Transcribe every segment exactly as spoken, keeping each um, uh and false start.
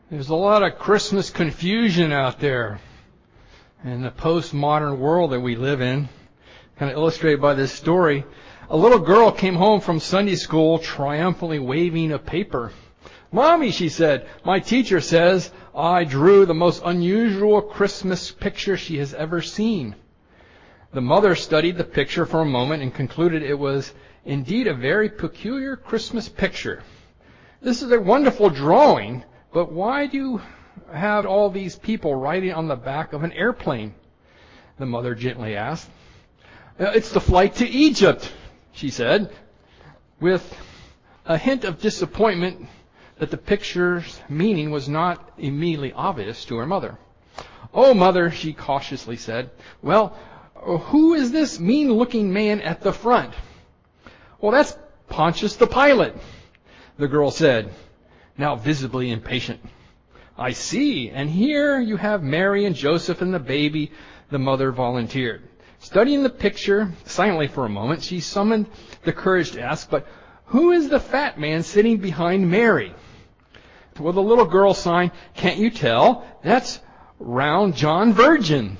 There's a lot of Christmas confusion out there in the postmodern world that we live in, kind of illustrated by this story. A little girl came home from Sunday school triumphantly waving a paper. "Mommy," she said, "my teacher says I drew the most unusual Christmas picture she has ever seen." The mother studied the picture for a moment and concluded it was indeed a very peculiar Christmas picture. "This is a wonderful drawing, but why do you have all these people riding on the back of an airplane?" the mother gently asked. "It's the flight to Egypt," she said, with a hint of disappointment that the picture's meaning was not immediately obvious to her mother. "Oh, Mother," she cautiously said, "well, who is this mean-looking man at the front?" "Well, that's Pontius the Pilate," the girl said, now visibly impatient. "I see, and here you have Mary and Joseph and the baby," the mother volunteered. Studying the picture silently for a moment, she summoned the courage to ask, "But who is the fat man sitting behind Mary?" Well, the little girl signed, "Can't you tell? That's round John Virgin."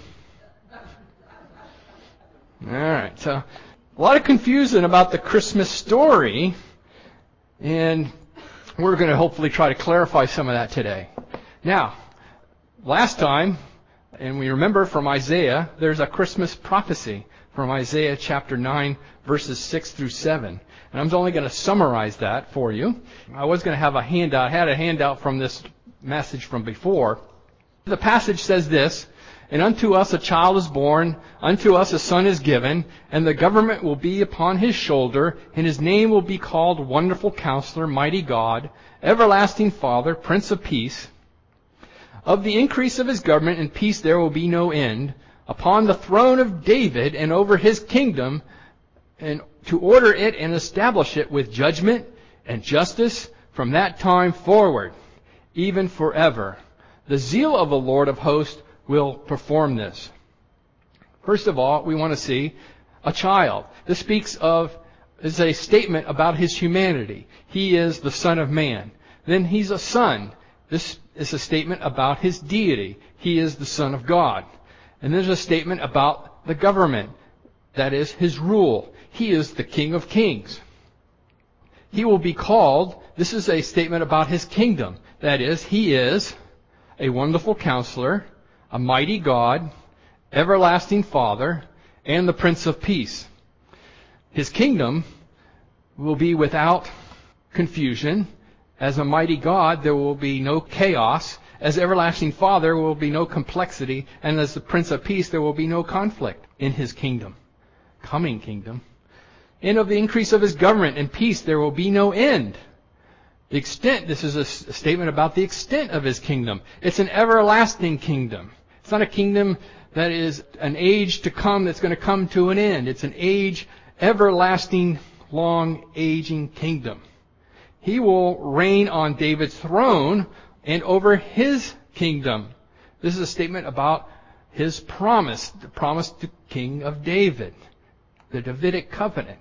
All right, so a lot of confusion about the Christmas story, and we're going to hopefully try to clarify some of that today. Now, last time, and we remember from Isaiah, there's a Christmas prophecy from Isaiah chapter nine, verses six through seven. And I'm only going to summarize that for you. I was going to have a handout. I had a handout from this message from before. The passage says this, "And unto us a child is born, unto us a son is given, and the government will be upon his shoulder, and his name will be called Wonderful Counselor, Mighty God, Everlasting Father, Prince of Peace. Of the increase of his government and peace there will be no end, upon the throne of David and over his kingdom, and to order it and establish it with judgment and justice from that time forward, even forever. The zeal of the Lord of hosts will perform this." First of all, we want to see a child. This speaks of, is a statement about his humanity. He is the Son of Man. Then he's a son. This is a statement about his deity. He is the Son of God. And there's a statement about the government. That is his rule. He is the King of Kings. He will be called, this is a statement about his kingdom. That is, he is a wonderful counselor, a mighty God, everlasting Father, and the Prince of Peace. His kingdom will be without confusion. As a mighty God, there will be no chaos. As everlasting Father, there will be no complexity. And as the Prince of Peace, there will be no conflict in his kingdom, coming kingdom. "And of the increase of his government and peace, there will be no end." The extent, this is a statement about the extent of his kingdom. It's an everlasting kingdom. It's not a kingdom that is an age to come that's going to come to an end. It's an age, everlasting, long, aging kingdom. He will reign on David's throne and over his kingdom. This is a statement about his promise, the promise to King of David, the Davidic covenant.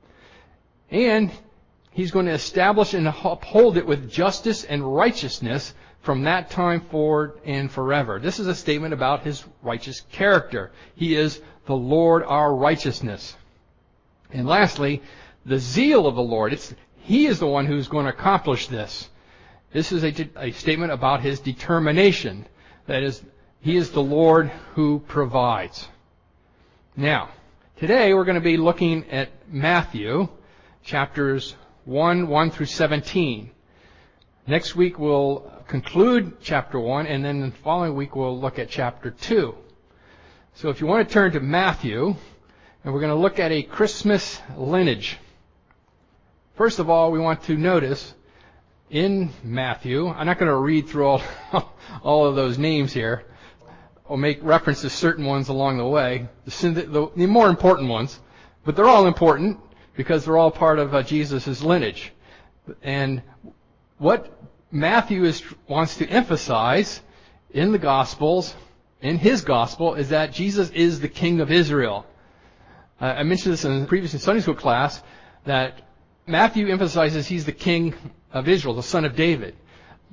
And he's going to establish and uphold it with justice and righteousness from that time forward and forever. This is a statement about his righteous character. He is the Lord our righteousness. And lastly, the zeal of the Lord. It's, he is the one who's going to accomplish this. This is a, a statement about his determination. That is, he is the Lord who provides. Now, today we're going to be looking at Matthew chapters one, one through seventeen. Next week we'll conclude chapter one, and then the following week we'll look at chapter two. So if you want to turn to Matthew, and we're going to look at a Christmas lineage. First of all, we want to notice in Matthew, I'm not going to read through all, all of those names here. I'll make reference to certain ones along the way, the, the, the more important ones, but they're all important because they're all part of uh, Jesus' lineage. And what Matthew is, wants to emphasize in the Gospels, in his Gospel, is that Jesus is the King of Israel. Uh, I mentioned this in the previous Sunday school class, that Matthew emphasizes he's the King of Israel, the Son of David.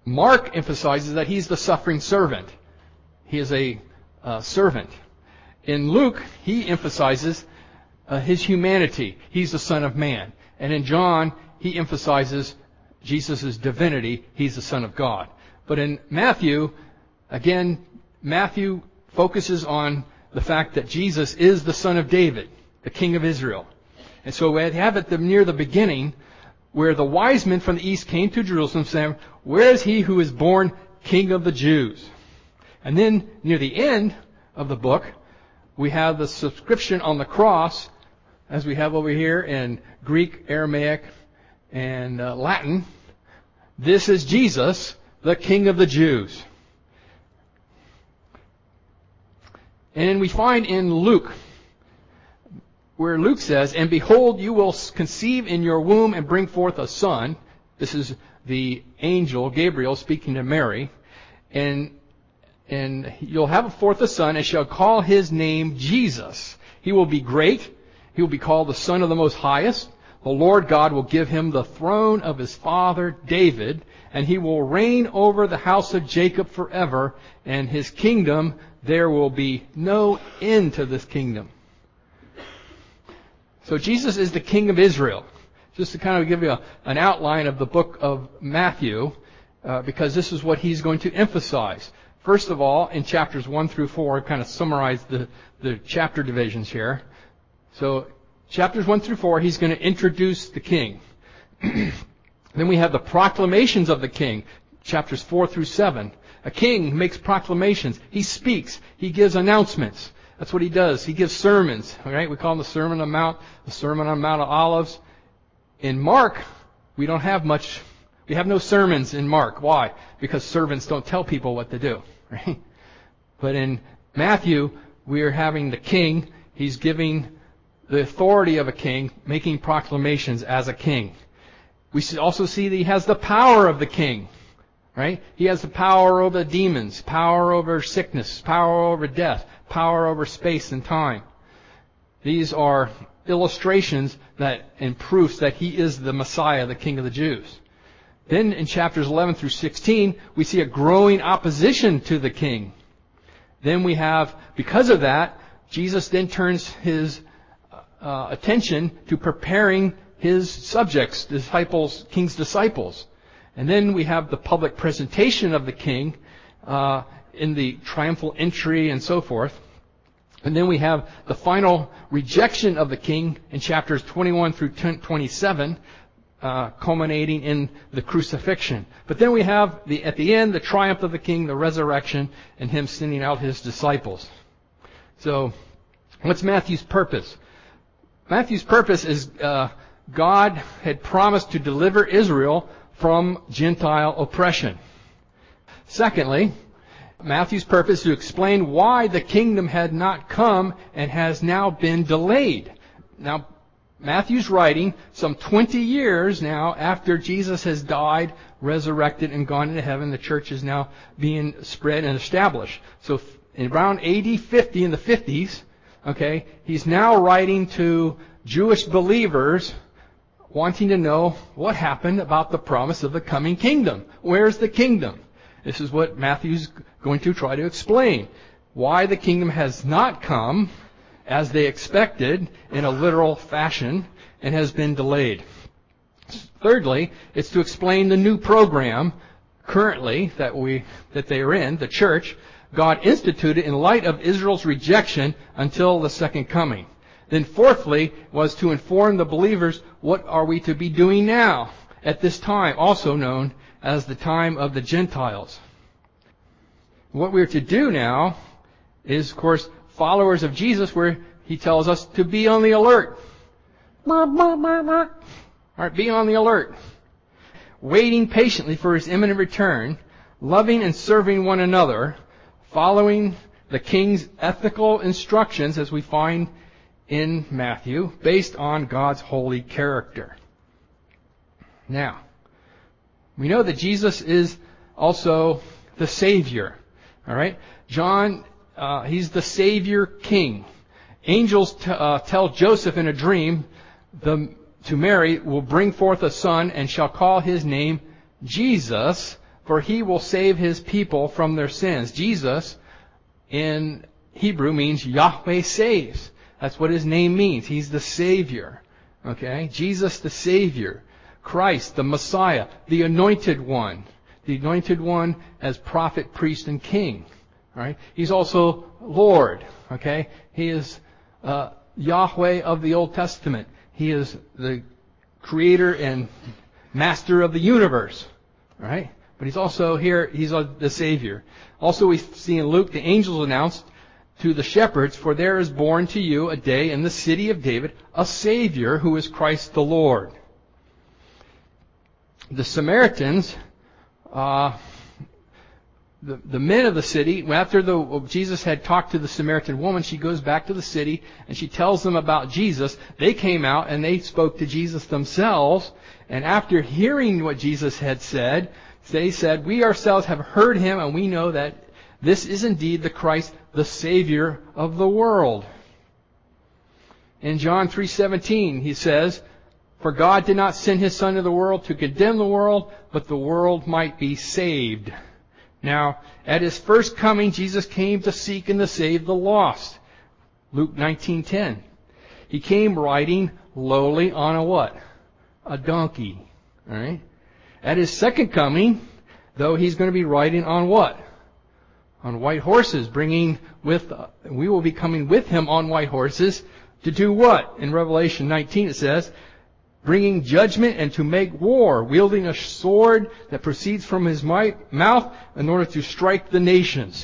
Mark emphasizes that he's the suffering servant. He is a uh, servant. In Luke, he emphasizes uh, his humanity. He's the Son of Man. And in John, he emphasizes Jesus' divinity. He's the Son of God. But in Matthew, again, Matthew focuses on the fact that Jesus is the Son of David, the King of Israel. And so we have it near the beginning where the wise men from the east came to Jerusalem saying, "Where is he who is born King of the Jews?" And then near the end of the book, we have the subscription on the cross, as we have over here in Greek, Aramaic, and uh, Latin. "This is Jesus, the King of the Jews." And we find in Luke, where Luke says, "And behold, you will conceive in your womb and bring forth a son." This is the angel Gabriel speaking to Mary. And and you'll have forth a son, and shall call his name Jesus. He will be great. He will be called the Son of the Most Highest. The Lord God will give him the throne of his father David, and he will reign over the house of Jacob forever, and his kingdom, there will be no end to this kingdom. So Jesus is the King of Israel. Just to kind of give you a, an outline of the book of Matthew, uh, because this is what he's going to emphasize. First of all, in chapters one through four, I've kind of summarized the, the chapter divisions here. So, chapters one through four, he's going to introduce the king. Then we have the proclamations of the king, chapters four through seven. A king makes proclamations. He speaks. He gives announcements. That's what he does. He gives sermons. All right, we call them the Sermon on the Mount, the Sermon on Mount of Olives. In Mark, we don't have much. We have no sermons in Mark. Why? Because servants don't tell people what to do. Right? But in Matthew, we are having the king. He's giving the authority of a king, making proclamations as a king. We also see that he has the power of the king. Right? He has the power over demons, power over sickness, power over death, power over space and time. These are illustrations that and proofs that he is the Messiah, the King of the Jews. Then in chapters eleven through sixteen, we see a growing opposition to the king. Then we have, because of that, Jesus then turns his uh, attention to preparing his subjects, disciples, king's disciples. And then we have the public presentation of the king uh, in the triumphal entry and so forth. And then we have the final rejection of the king in chapters twenty-one through twenty-seven, uh, culminating in the crucifixion. But then we have, the at the end, the triumph of the king, the resurrection, and him sending out his disciples. So, what's Matthew's purpose? Matthew's purpose is uh, God had promised to deliver Israel from Gentile oppression. Secondly, Matthew's purpose is to explain why the kingdom had not come and has now been delayed. Now, Matthew's writing some twenty years now after Jesus has died, resurrected, and gone into heaven. The church is now being spread and established. So in around A D fifty, in the fifties, okay, he's now writing to Jewish believers wanting to know what happened about the promise of the coming kingdom. Where's the kingdom? This is what Matthew's going to try to explain. Why the kingdom has not come as they expected in a literal fashion and has been delayed. Thirdly, it's to explain the new program currently that we that they are in, the church, God instituted in light of Israel's rejection until the second coming. Then fourthly was to inform the believers what are we to be doing now at this time, also known as the time of the Gentiles. What we're to do now is, of course, followers of Jesus, where he tells us to be on the alert. All right, be on the alert. Waiting patiently for his imminent return, loving and serving one another, following the king's ethical instructions as we find in Matthew, based on God's holy character. Now, we know that Jesus is also the Savior. All right? John, uh, he's the Savior King. Angels t- uh, tell Joseph in a dream, the, to Mary, will bring forth a son and shall call his name Jesus, for He will save His people from their sins. Jesus, in Hebrew, means Yahweh saves. That's what His name means. He's the Savior. Okay? Jesus the Savior. Christ, the Messiah, the Anointed One. The Anointed One as prophet, priest, and king. All right? He's also Lord. Okay? He is uh, Yahweh of the Old Testament. He is the Creator and Master of the universe. All right? But He's also here, He's the Savior. Also we see in Luke, the angels announced to the shepherds, for there is born to you a day in the city of David a Savior who is Christ the Lord. The Samaritans, uh, the, the men of the city, after the, Jesus had talked to the Samaritan woman, she goes back to the city and she tells them about Jesus. They came out and they spoke to Jesus themselves. And after hearing what Jesus had said, they said, we ourselves have heard Him and we know that this is indeed the Christ, the Savior of the world. In John three seventeen, He says, for God did not send His Son to the world to condemn the world, but the world might be saved. Now, at His first coming, Jesus came to seek and to save the lost. Luke nineteen ten. He came riding lowly on a what? A donkey. All right? At His second coming, though, He's going to be riding on what? On white horses, bringing with, uh, we will be coming with Him on white horses to do what? In Revelation nineteen it says, bringing judgment and to make war, wielding a sword that proceeds from His might, mouth in order to strike the nations.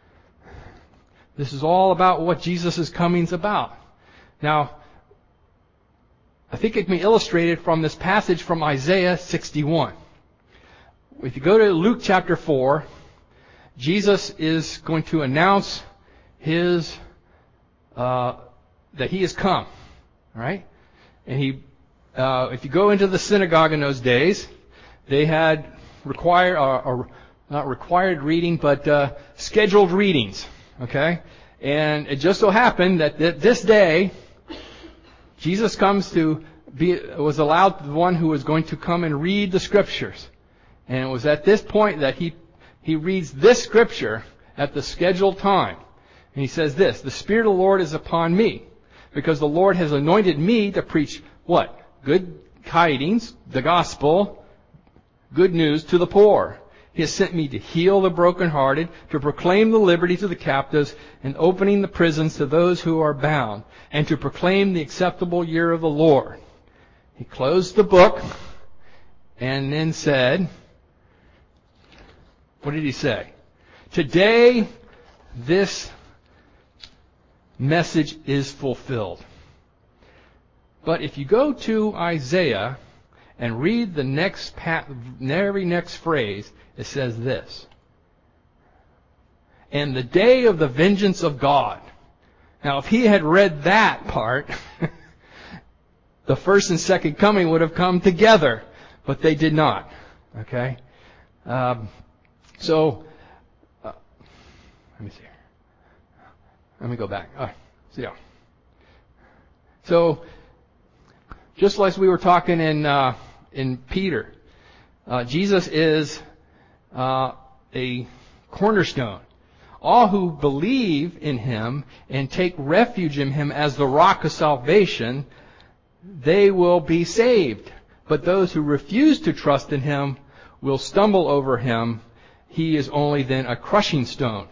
This is all about what Jesus' coming is about. Now, I think it can be illustrated from this passage from Isaiah sixty-one. If you go to Luke chapter four, Jesus is going to announce His, uh, that He has come. Right? And He, uh, if you go into the synagogue in those days, they had required, or, or not required reading, but, uh, scheduled readings. Okay? And it just so happened that th- this day, Jesus comes to be, was allowed the one who was going to come and read the Scriptures. And it was at this point that he, he reads this Scripture at the scheduled time. And he says this, the Spirit of the Lord is upon me, because the Lord has anointed me to preach what? Good tidings, the gospel, good news to the poor. He has sent me to heal the brokenhearted, to proclaim the liberty to the captives, and opening the prisons to those who are bound, and to proclaim the acceptable year of the Lord. He closed the book and then said, what did He say? Today, this message is fulfilled. But if you go to Isaiah and read the next, very next phrase, it says this. And the day of the vengeance of God. Now, if he had read that part, the first and second coming would have come together. But they did not. Okay? Um, so, uh, let me see. Let me go back. Oh, see ya. So, just like we were talking in uh, in Peter, uh, Jesus is uh, a cornerstone. All who believe in Him and take refuge in Him as the rock of salvation, they will be saved. But those who refuse to trust in Him will stumble over Him. He is only then a crushing stone.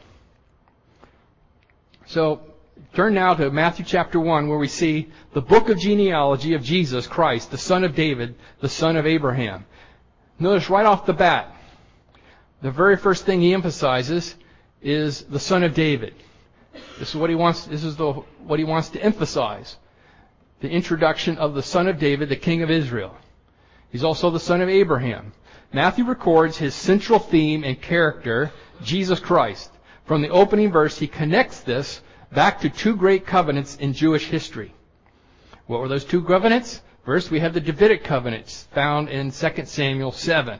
So, turn now to Matthew chapter one, where we see the book of genealogy of Jesus Christ, the son of David, the son of Abraham. Notice right off the bat, the very first thing he emphasizes is the son of David. This is what he wants. This is the, what he wants to emphasize: the introduction of the son of David, the king of Israel. He's also the son of Abraham. Matthew records his central theme and character, Jesus Christ. From the opening verse, he connects this back to two great covenants in Jewish history. What were those two covenants? First, we have the Davidic covenants found in Second Samuel seven.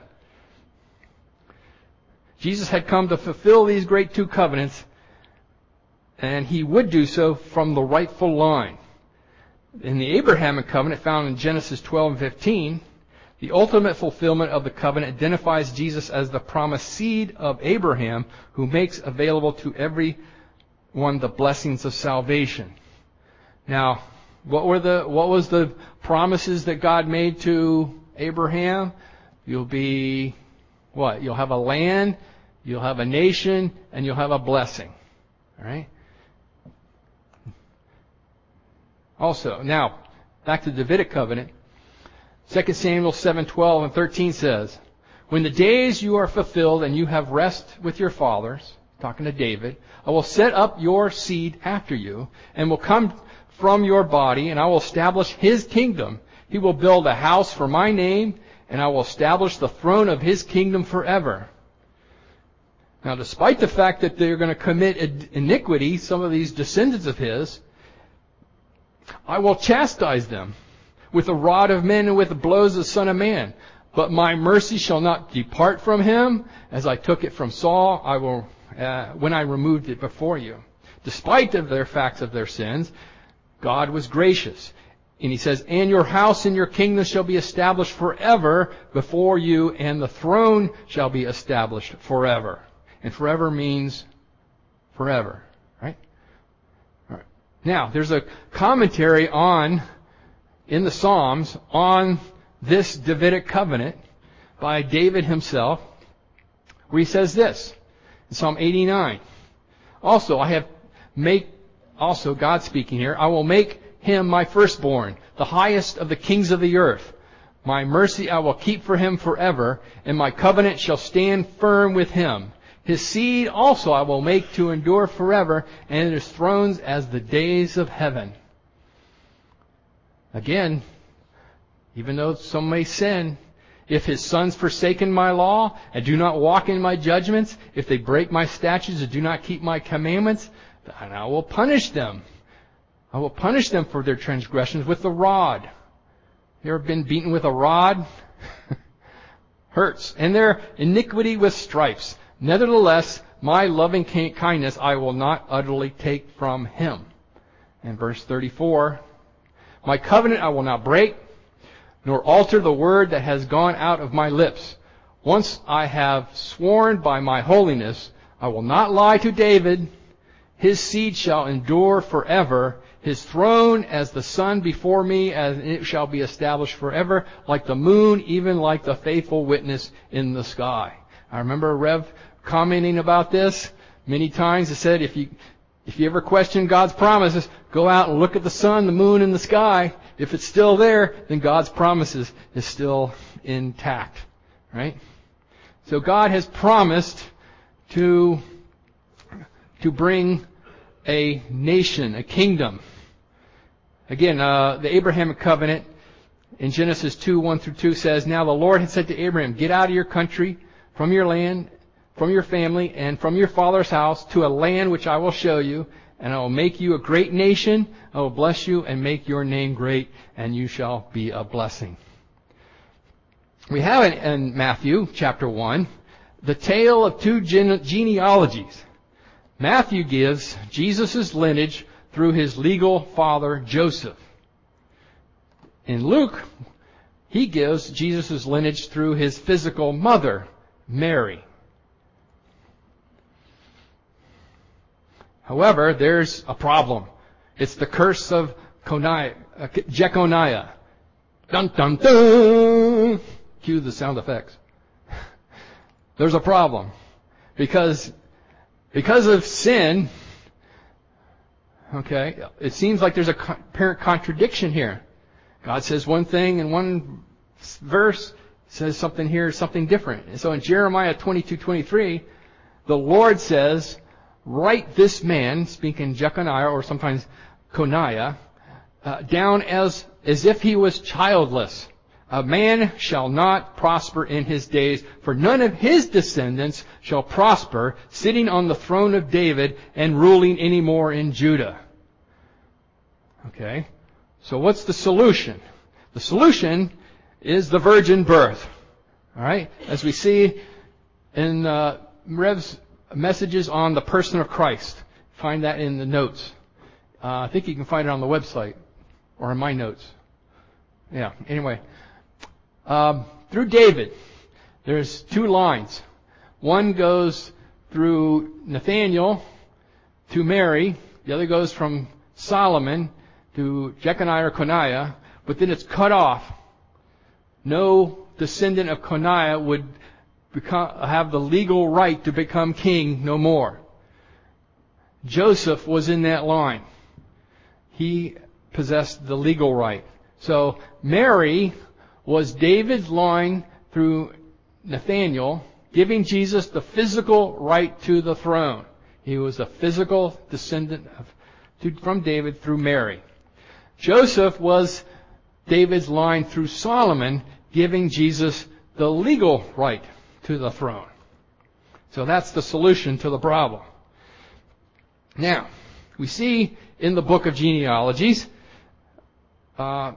Jesus had come to fulfill these great two covenants, and He would do so from the rightful line. In the Abrahamic covenant found in Genesis twelve and fifteen, The ultimate fulfillment of the covenant identifies Jesus as the promised seed of Abraham who makes available to everyone the blessings of salvation. Now, what were the what was the promises that God made to Abraham? You'll be what? You'll have a land, you'll have a nation, and you'll have a blessing. All right? Also, now, back to the Davidic covenant. Second Samuel seven twelve and thirteen says, "When the days you are fulfilled and you have rest with your fathers," talking to David, "I will set up your seed after you, and will come from your body, and I will establish his kingdom. He will build a house for my name, and I will establish the throne of his kingdom forever." Now, despite the fact that they're going to commit iniquity, some of these descendants of his, "I will chastise them with the rod of men and with the blows of the Son of Man. But my mercy shall not depart from him, as I took it from Saul, I will, uh, when I removed it before you." Despite of their facts of their sins, God was gracious. And he says, "And your house and your kingdom shall be established forever before you, and the throne shall be established forever." And forever means forever, right? All right. Now, there's a commentary on in the Psalms on this Davidic covenant by David himself, where he says this in Psalm eighty-nine. "Also, I have make, also God speaking here, I will make him my firstborn, the highest of the kings of the earth. My mercy I will keep for him forever, and my covenant shall stand firm with him. His seed also I will make to endure forever, and his thrones as the days of heaven." Again, even though some may sin, "If his sons forsaken my law and do not walk in my judgments, if they break my statutes and do not keep my commandments, then I will punish them. I will punish them for their transgressions with the rod." You ever been beaten with a rod? Hurts. "And their iniquity with stripes. Nevertheless, my loving kindness I will not utterly take from him." And verse thirty-four, "My covenant I will not break, nor alter the word that has gone out of my lips. Once I have sworn by my holiness, I will not lie to David. His seed shall endure forever. His throne as the sun before me, as it shall be established forever, like the moon, even like the faithful witness in the sky." I remember Rev commenting about this many times. He said, if you If you ever question God's promises, go out and look at the sun, the moon, and the sky. If it's still there, then God's promises is still intact. Right? So God has promised to, to bring a nation, a kingdom. Again, uh, the Abrahamic covenant in Genesis two, one through two says, "Now the Lord had said to Abraham, get out of your country, from your land, from your family, and from your father's house, to a land which I will show you, and I will make you a great nation. I will bless you and make your name great, and you shall be a blessing." We have in, in Matthew chapter one, the tale of two gene- genealogies. Matthew gives Jesus' lineage through his legal father, Joseph. In Luke, he gives Jesus' lineage through his physical mother, Mary. However, there's a problem. It's the curse of Coniah, uh, Jeconiah. Dun dun dun! Cue the sound effects. There's a problem. Because, because of sin, okay, it seems like there's a apparent contradiction here. God says one thing in one verse, says something here, something different. And so in Jeremiah twenty-two twenty-three, the Lord says, "Write this man," speaking Jeconiah or sometimes Coniah, uh, "down as, as if he was childless. A man shall not prosper in his days, for none of his descendants shall prosper, sitting on the throne of David and ruling any more in Judah." Okay, so what's the solution? The solution is the virgin birth. All right, as we see in uh, Rev's messages on the person of Christ. Find that in the notes. Uh, I think you can find it on the website or in my notes. Yeah, anyway. Um, through David, there's two lines. One goes through Nathaniel to Mary. The other goes from Solomon to Jeconiah or Coniah, but then it's cut off. No descendant of Coniah would become, have the legal right to become king no more. Joseph was in that line. He possessed the legal right. So Mary was David's line through Nathaniel, giving Jesus the physical right to the throne. He was a physical descendant of, to, from David through Mary. Joseph was David's line through Solomon, giving Jesus the legal right to the throne. So that's the solution to the problem. Now, we see in the book of genealogies, uh,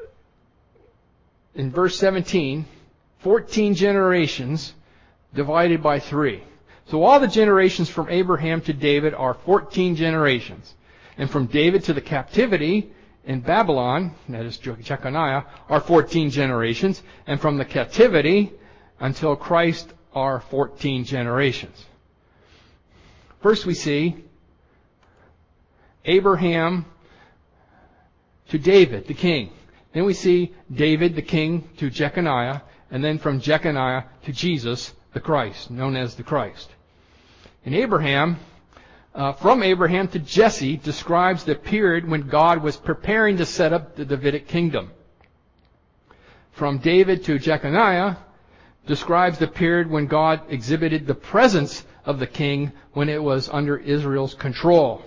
in verse seventeen, fourteen generations divided by three. So all the generations from Abraham to David are fourteen generations. And from David to the captivity in Babylon, that is Jeconiah, are fourteen generations. And from the captivity until Christ are fourteen generations. First we see Abraham to David, the king. Then we see David, the king, to Jeconiah. And then from Jeconiah to Jesus, the Christ, known as the Christ. And Abraham, uh, from Abraham to Jesse, describes the period when God was preparing to set up the Davidic kingdom. From David to Jeconiah describes the period when God exhibited the presence of the king when it was under Israel's control.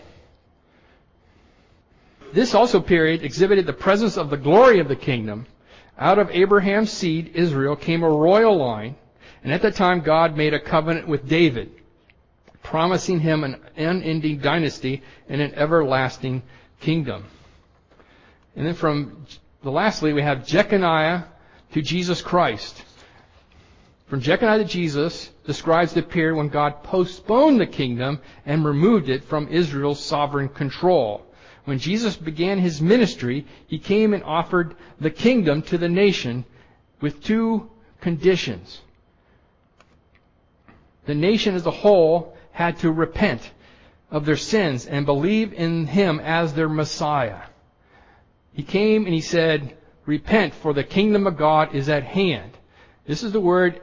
This also period exhibited the presence of the glory of the kingdom. Out of Abraham's seed, Israel, came a royal line, and at that time God made a covenant with David, promising him an unending dynasty and an everlasting kingdom. And then from, lastly, we have Jeconiah to Jesus Christ. From Jeconiah to Jesus describes the period when God postponed the kingdom and removed it from Israel's sovereign control. When Jesus began his ministry, he came and offered the kingdom to the nation with two conditions. The nation as a whole had to repent of their sins and believe in him as their Messiah. He came and he said, "Repent, for the kingdom of God is at hand." This is the word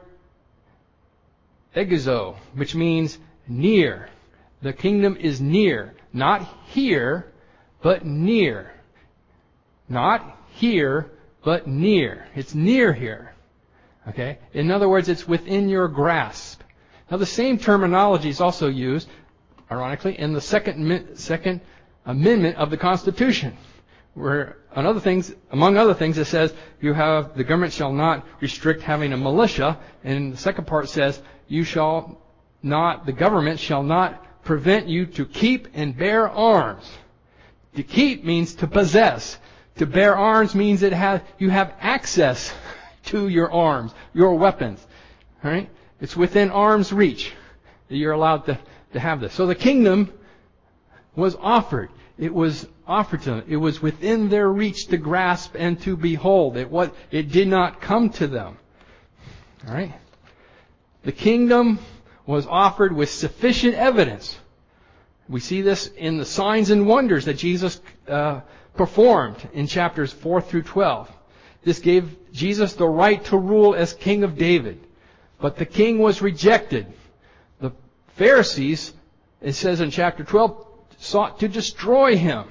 egizo, which means near. The kingdom is near, not here, but near. Not here, but near. It's near here. Okay? In other words, it's within your grasp. Now, the same terminology is also used, ironically, in the second, second Amendment of the Constitution, where, on other things, among other things, it says you have the government shall not restrict having a militia, and the second part says you shall not, the government shall not prevent you to keep and bear arms. To keep means to possess. To bear arms means it has, you have access to your arms, your weapons. All right? It's within arm's reach that you're allowed to, to have this. So the kingdom was offered. It was offered to them. It was within their reach to grasp and to behold. It was, it did not come to them. All right? The kingdom was offered with sufficient evidence. We see this in the signs and wonders that Jesus uh, performed in chapters four through twelve. This gave Jesus the right to rule as king of David. But the king was rejected. The Pharisees, it says in chapter twelve, sought to destroy him.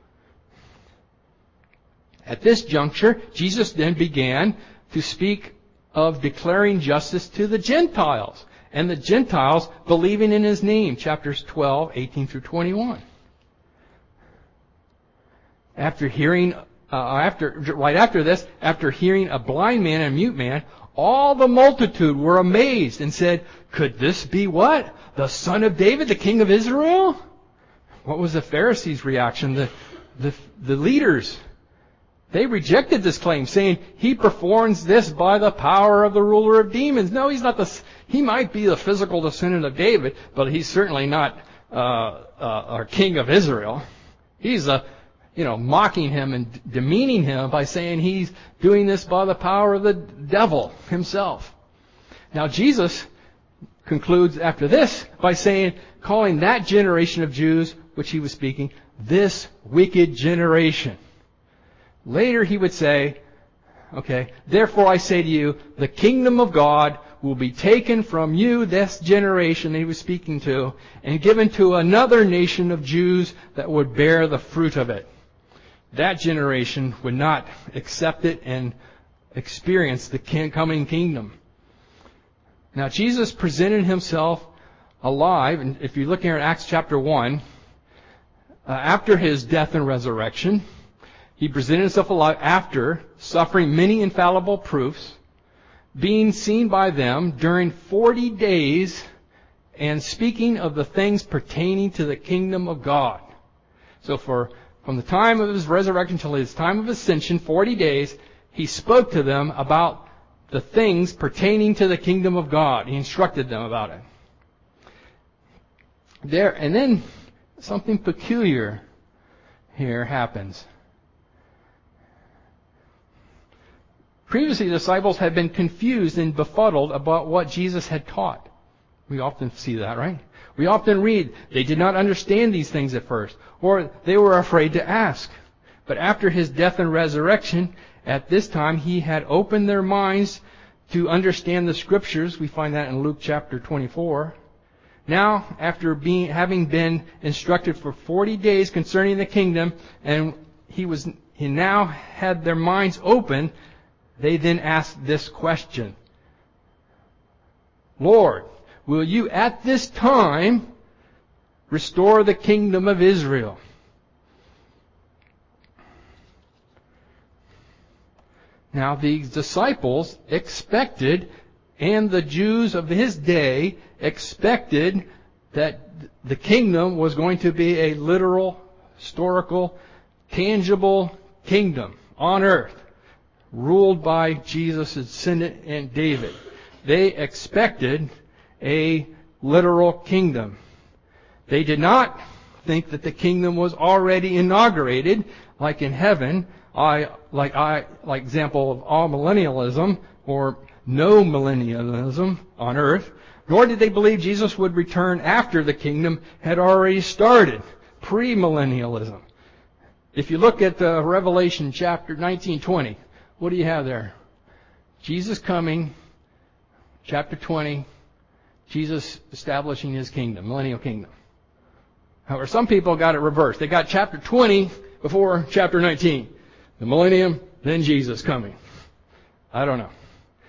At this juncture, Jesus then began to speak of declaring justice to the Gentiles. And the Gentiles believing in his name, chapters twelve, eighteen through twenty-one. After hearing, uh, after right after this, after hearing a blind man and a mute man, all the multitude were amazed and said, "Could this be what? The son of David, the king of Israel?" What was the Pharisees' reaction? The the, the leaders. They rejected this claim, saying, "He performs this by the power of the ruler of demons." No, he's not the. He might be the physical descendant of David, but he's certainly not uh, uh, our king of Israel. He's a you know, mocking him and demeaning him by saying he's doing this by the power of the devil himself. Now Jesus concludes after this by saying, calling that generation of Jews, which he was speaking, this wicked generation. Later he would say, okay, therefore I say to you, the kingdom of God will be taken from you, this generation that he was speaking to, and given to another nation of Jews that would bear the fruit of it. That generation would not accept it and experience the coming kingdom. Now Jesus presented himself alive, and if you look here at Acts chapter one, uh, after his death and resurrection, he presented himself alive after suffering many infallible proofs, being seen by them during forty days, and speaking of the things pertaining to the kingdom of God. So for from the time of his resurrection till his time of ascension, forty days, he spoke to them about the things pertaining to the kingdom of God. He instructed them about it. There, and then something peculiar here happens. Previously, the disciples had been confused and befuddled about what Jesus had taught. We often see that, right? We often read, they did not understand these things at first, or they were afraid to ask. But after his death and resurrection, at this time, he had opened their minds to understand the Scriptures. We find that in Luke chapter twenty-four. Now, after being, having been instructed for forty days concerning the kingdom, and he was, he now had their minds open, they then asked this question. Lord, will you at this time restore the kingdom of Israel? Now, these disciples expected, and the Jews of his day expected, that the kingdom was going to be a literal, historical, tangible kingdom on earth, ruled by Jesus' descendant and David. They expected a literal kingdom. They did not think that the kingdom was already inaugurated, like in heaven, I, like I, like example of all millennialism or no millennialism on earth. Nor did they believe Jesus would return after the kingdom had already started, pre-millennialism. If you look at the Revelation chapter nineteen, twenty, what do you have there? Jesus coming, chapter twenty, Jesus establishing his kingdom, millennial kingdom. However, some people got it reversed. They got chapter twenty before chapter nineteen. The millennium, then Jesus coming. I don't know.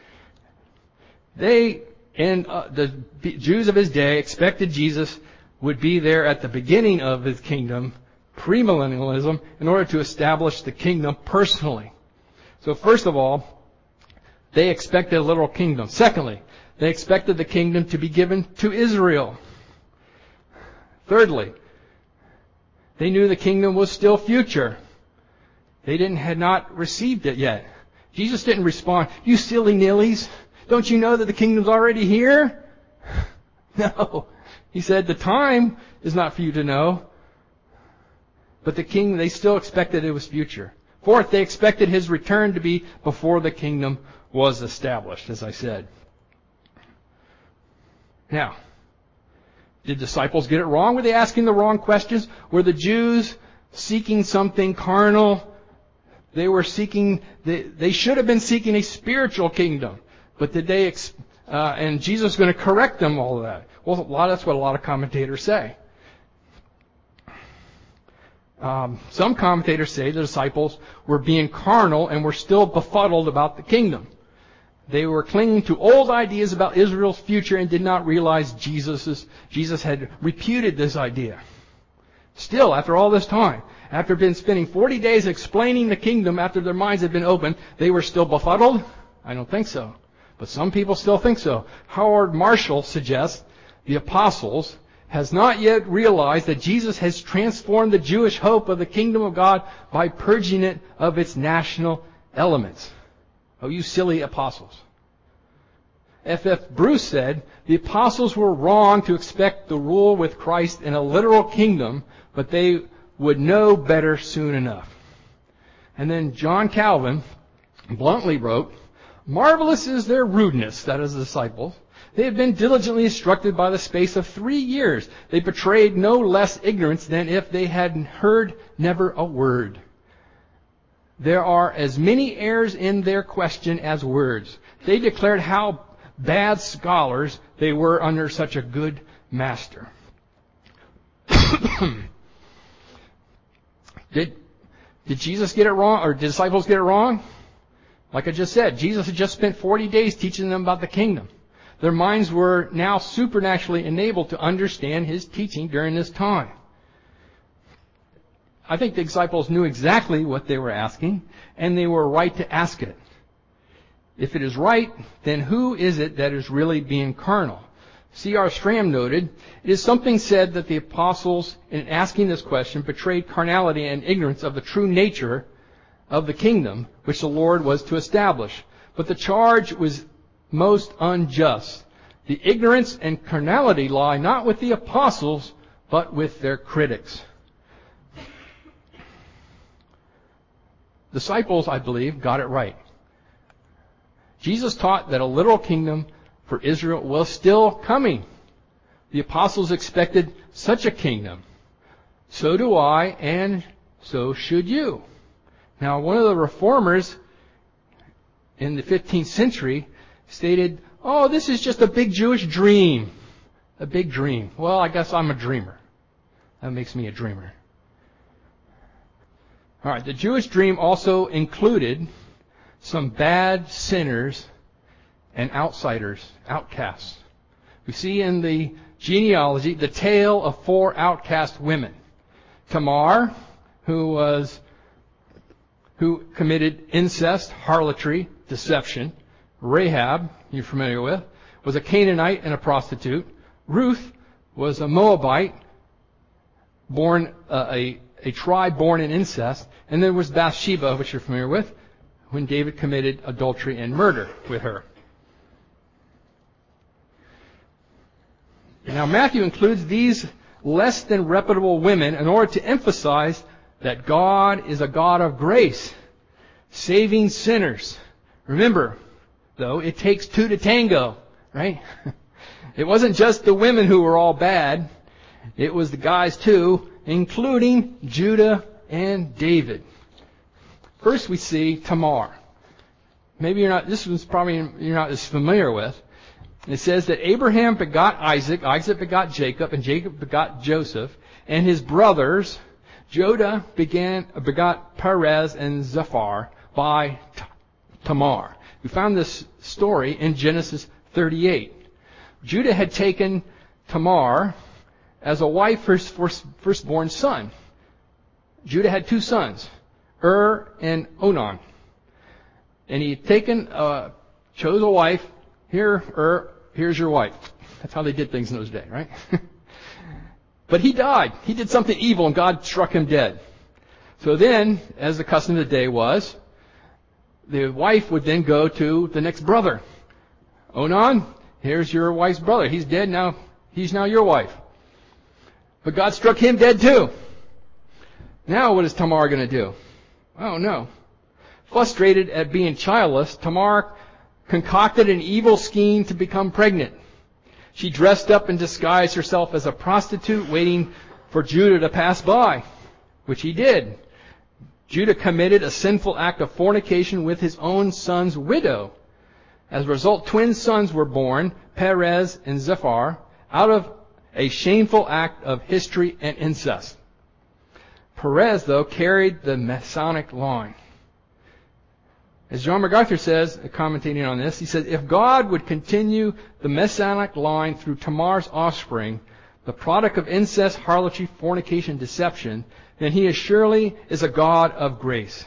They, and uh, the Jews of his day expected Jesus would be there at the beginning of his kingdom, premillennialism, in order to establish the kingdom personally. So first of all, they expected a literal kingdom. Secondly, they expected the kingdom to be given to Israel. Thirdly, they knew the kingdom was still future. They didn't had not received it yet. Jesus didn't respond, "You silly nillies, don't you know that the kingdom's already here?" No. He said, the time is not for you to know. But the king, they still expected it was future. Fourth, they expected his return to be before the kingdom was established, as I said. Now, did disciples get it wrong? Were they asking the wrong questions? Were the Jews seeking something carnal? They were seeking, they, they should have been seeking a spiritual kingdom. But did they, uh, and Jesus is going to correct them all of that. Well, a lot, that's what a lot of commentators say. Um, some commentators say the disciples were being carnal and were still befuddled about the kingdom. They were clinging to old ideas about Israel's future and did not realize Jesus's, Jesus had reputed this idea. Still, after all this time, after been spending forty days explaining the kingdom after their minds had been opened, they were still befuddled? I don't think so. But some people still think so. Howard Marshall suggests the apostles has not yet realized that Jesus has transformed the Jewish hope of the kingdom of God by purging it of its national elements. Oh, you silly apostles. F F Bruce said, the apostles were wrong to expect the rule with Christ in a literal kingdom, but they would know better soon enough. And then John Calvin bluntly wrote, "Marvelous is their rudeness," that is the disciples. "They have been diligently instructed by the space of three years. They betrayed no less ignorance than if they had heard never a word. There are as many errors in their question as words. They declared how bad scholars they were under such a good master." Did, did Jesus get it wrong, or did the disciples get it wrong? Like I just said, Jesus had just spent forty days teaching them about the kingdom. Their minds were now supernaturally enabled to understand His teaching during this time. I think the disciples knew exactly what they were asking, and they were right to ask it. If it is right, then who is it that is really being carnal? C R Stram noted, "It is something said that the apostles, in asking this question, betrayed carnality and ignorance of the true nature of the kingdom which the Lord was to establish. But the charge was most unjust. The ignorance and carnality lie not with the apostles, but with their critics." Disciples, I believe, got it right. Jesus taught that a literal kingdom for Israel was still coming. The apostles expected such a kingdom. So do I, and so should you. Now, one of the reformers in the fifteenth century stated, "Oh, this is just a big Jewish dream." A big dream. Well, I guess I'm a dreamer. That makes me a dreamer. All right, the Jewish dream also included some bad sinners and outsiders, outcasts. We see in the genealogy the tale of four outcast women. Tamar, who was who committed incest, harlotry, deception. Rahab, you're familiar with, was a Canaanite and a prostitute. Ruth was a Moabite, born uh, a a tribe born in incest. And there was Bathsheba, which you're familiar with, when David committed adultery and murder with her. Now, Matthew includes these less than reputable women in order to emphasize that God is a God of grace, saving sinners. Remember, though, it takes two to tango, right? It wasn't just the women who were all bad. It was the guys too, including Judah and David. First we see Tamar. Maybe you're not, this one's probably you're not as familiar with. It says that Abraham begot Isaac, Isaac begot Jacob, and Jacob begot Joseph, and his brothers, Judah began, begot Perez and Zophar by Tamar. We found this story in Genesis thirty-eight. Judah had taken Tamar as a wife for his first, firstborn son. Judah had two sons, Ur and Onan. And he had taken, uh, chose a wife. Here, Ur, here's your wife. That's how they did things in those days, right? But he died. He did something evil and God struck him dead. So then, as the custom of the day was, the wife would then go to the next brother. Onan, here's your wife's brother. He's dead now. He's now your wife. But God struck him dead too. Now what is Tamar going to do? Oh no. Frustrated at being childless, Tamar concocted an evil scheme to become pregnant. She dressed up and disguised herself as a prostitute waiting for Judah to pass by, which he did. Judah committed a sinful act of fornication with his own son's widow. As a result, twin sons were born, Perez and Zophar, out of a shameful act of history and incest. Perez, though, carried the Messianic line. As John MacArthur says, commentating on this, he says, if God would continue the Messianic line through Tamar's offspring, the product of incest, harlotry, fornication, deception, then he is surely is a God of grace.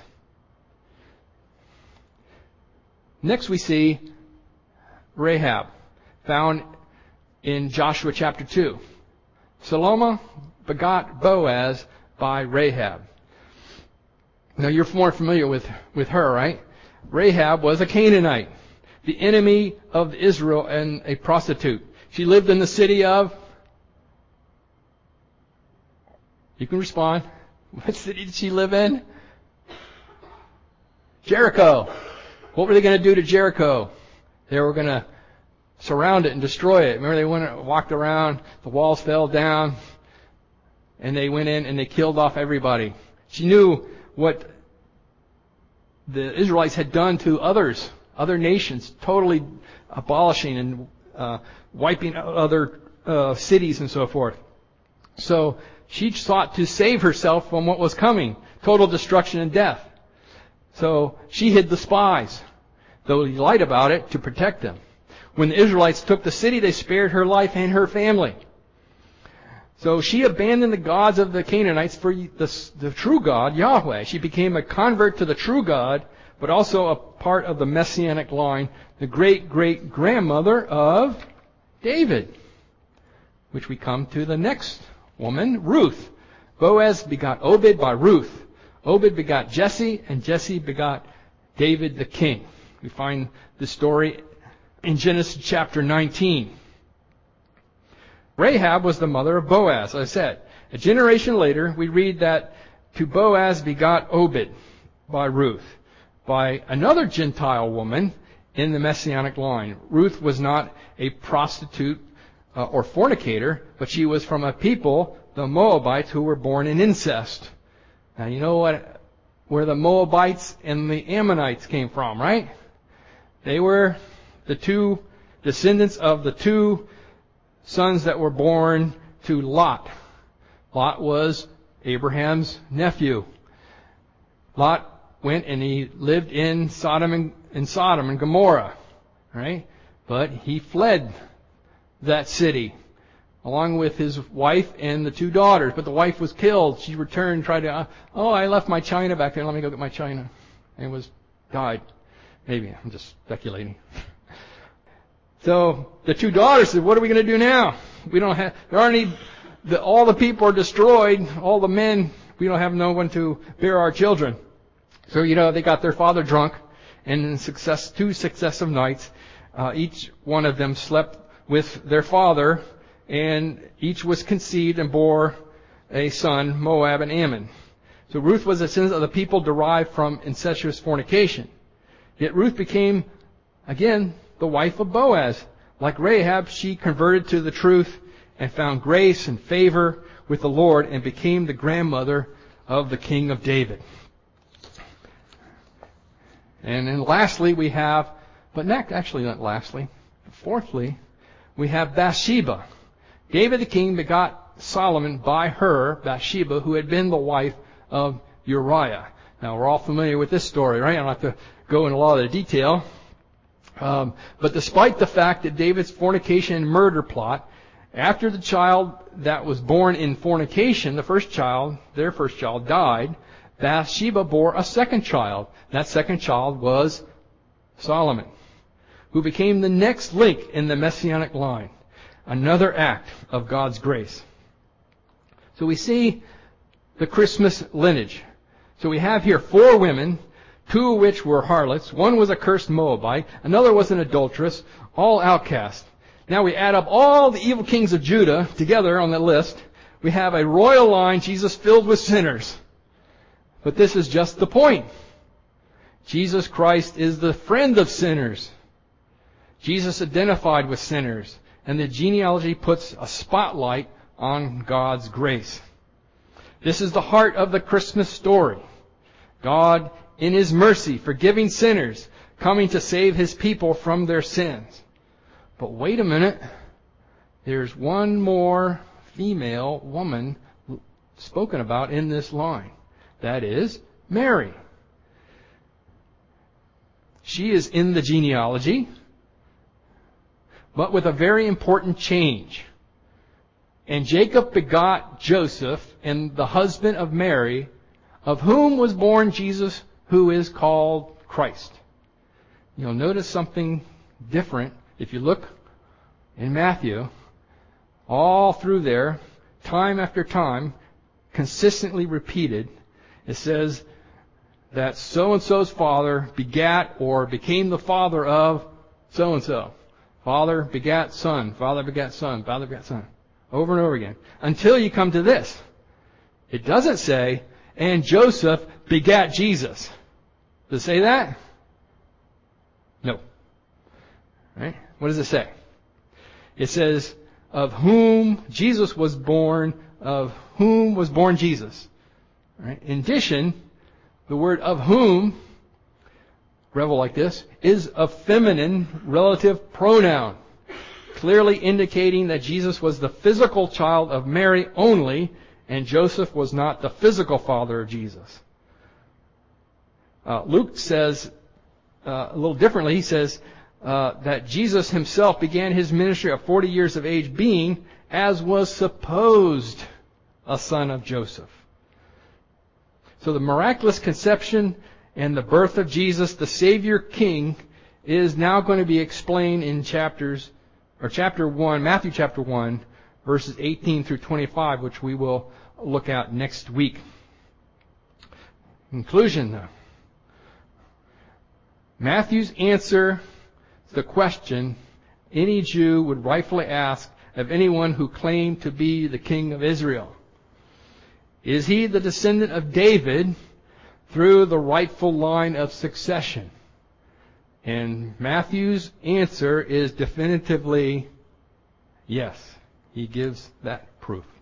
Next we see Rahab, found in Joshua chapter two. Saloma begot Boaz by Rahab. Now you're more familiar with, with her, right? Rahab was a Canaanite, the enemy of Israel and a prostitute. She lived in the city of... You can respond. What city did she live in? Jericho. What were they going to do to Jericho? They were going to surround it and destroy it. Remember, they went walked around, the walls fell down, and they went in and they killed off everybody. She knew what the Israelites had done to others, other nations, totally abolishing and uh, wiping out other uh, cities and so forth. So she sought to save herself from what was coming, total destruction and death. So she hid the spies, though he lied about it, to protect them. When the Israelites took the city, they spared her life and her family. So she abandoned the gods of the Canaanites for the, the true God, Yahweh. She became a convert to the true God, but also a part of the Messianic line, the great-great-grandmother of David, which we come to the next woman, Ruth. Boaz begot Obed by Ruth. Obed begot Jesse, and Jesse begot David the king. We find this story in Genesis chapter nineteen. Rahab was the mother of Boaz, as I said. A generation later, we read that to Boaz begot Obed by Ruth, by another Gentile woman in the Messianic line. Ruth was not a prostitute uh, or fornicator, but she was from a people, the Moabites, who were born in incest. Now, you know what, where the Moabites and the Ammonites came from, right? They were the two descendants of the two sons that were born to Lot. Lot was Abraham's nephew. Lot went and he lived in Sodom and, in Sodom and Gomorrah, right? But he fled that city along with his wife and the two daughters. But the wife was killed. She returned, tried to, oh, I left my china back there. Let me go get my china. And was died. Maybe. I'm just speculating. So the two daughters said, what are we going to do now? We don't have, there aren't any, the, all the people are destroyed. All the men, we don't have no one to bear our children. So, you know, they got their father drunk, and in success, two successive nights, uh, each one of them slept with their father, and each was conceived and bore a son, Moab and Ammon. So Ruth was a descendant of the people derived from incestuous fornication. Yet Ruth became, again, the wife of Boaz. Like Rahab, she converted to the truth and found grace and favor with the Lord and became the grandmother of the King of David. And then lastly, we have, but not actually not lastly, fourthly, we have Bathsheba. David the king begot Solomon by her, Bathsheba, who had been the wife of Uriah. Now, we're all familiar with this story, right? I don't have to go into a lot of the detail. Um, but despite the fact that David's fornication and murder plot, after the child that was born in fornication, the first child, their first child, died, Bathsheba bore a second child. That second child was Solomon, who became the next link in the Messianic line. Another act of God's grace. So we see the Christmas lineage. So we have here four women, two of which were harlots. One was a cursed Moabite. Another was an adulteress. All outcast. Now we add up all the evil kings of Judah together on the list. We have a royal line, Jesus filled with sinners. But this is just the point. Jesus Christ is the friend of sinners. Jesus identified with sinners. And the genealogy puts a spotlight on God's grace. This is the heart of the Christmas story. God, in His mercy, forgiving sinners, coming to save His people from their sins. But wait a minute. There's one more female woman spoken about in this line. That is Mary. She is in the genealogy, but with a very important change. And Jacob begot Joseph, and the husband of Mary, of whom was born Jesus, who is called Christ. You'll notice something different if you look in Matthew. All through there, time after time, consistently repeated, it says that so-and-so's father begat or became the father of so-and-so. Father begat son, father begat son, father begat son. Over and over again. Until you come to this. It doesn't say, and Joseph begat Jesus. Does it say that? No. Right? What does it say? It says, of whom Jesus was born, of whom was born Jesus. Right? In addition, the word of whom, revel like this, is a feminine relative pronoun, clearly indicating that Jesus was the physical child of Mary only, and Joseph was not the physical father of Jesus. Uh, Luke says uh, a little differently. He says uh, that Jesus himself began his ministry at forty years of age, being, as was supposed, a son of Joseph. So the miraculous conception and the birth of Jesus, the Savior King, is now going to be explained in chapters, or chapter one, Matthew chapter one, verses eighteen through twenty-five, which we will look at next week. Conclusion, though. Matthew's answer to the question any Jew would rightfully ask of anyone who claimed to be the King of Israel. Is he the descendant of David through the rightful line of succession? And Matthew's answer is definitively yes. He gives that proof.